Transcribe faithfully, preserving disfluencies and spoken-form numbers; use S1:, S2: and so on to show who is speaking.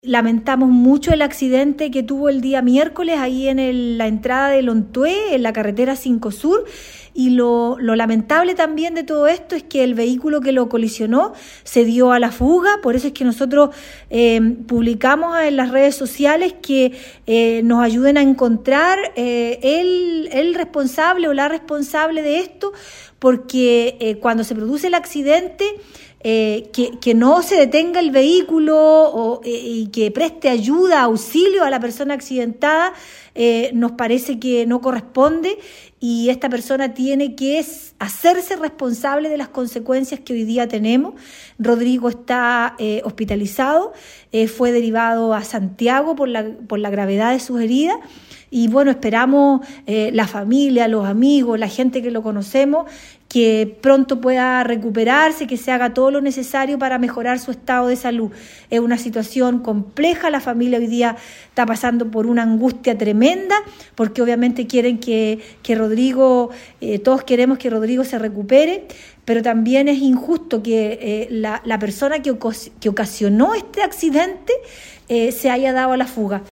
S1: Lamentamos mucho el accidente que tuvo el día miércoles ahí en el, la entrada de Lontué, en la carretera cinco Sur, y lo, lo lamentable también de todo esto es que el vehículo que lo colisionó se dio a la fuga. Por eso es que nosotros eh, publicamos en las redes sociales que eh, nos ayuden a encontrar eh, el, el responsable o la responsable de esto, porque eh, cuando se produce el accidente, Eh, que, que no se detenga el vehículo o, eh, y que preste ayuda, auxilio a la persona accidentada, eh, nos parece que no corresponde, y esta persona tiene que hacerse responsable de las consecuencias que hoy día tenemos. Rodrigo está eh, hospitalizado, eh, fue derivado a Santiago por la, por la gravedad de sus heridas. Y bueno, esperamos eh, la familia, los amigos, la gente que lo conocemos, que pronto pueda recuperarse, que se haga todo lo necesario para mejorar su estado de salud. Es una situación compleja, la familia hoy día está pasando por una angustia tremenda, porque obviamente quieren que, que Rodrigo, eh, todos queremos que Rodrigo se recupere, pero también es injusto que eh, la, la persona que, que ocasionó este accidente eh, se haya dado a la fuga.